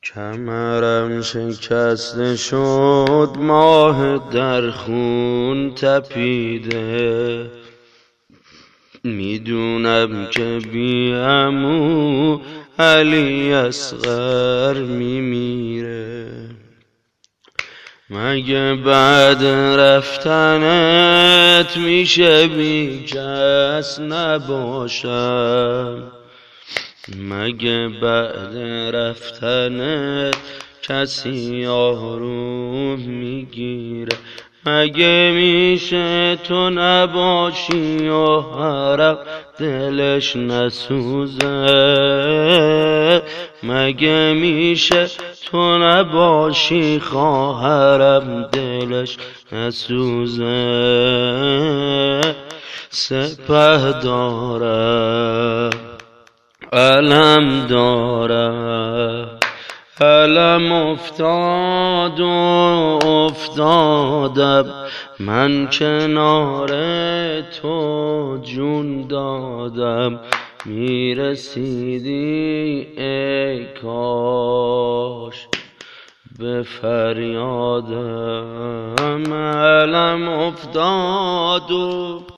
کمرم شکسته شد، ماه در خون تپیده. میدونم که بی عمو علی اصغر میمیره. مگه بعد رفتنت میشه بی کس نباشم؟ مگه بعد رفتنت کسی آروم میگیره؟ مگه میشه تو نباشی و عرق دلش نسوزه؟ مگه میشه تو نباشی خواهرم دلش نسوزه؟ سپهدارم علم دارم، علم افتاد و افتادم، من کنار تو جون دادم. میرسیدی ای کاش به فریادم، علم افتاد و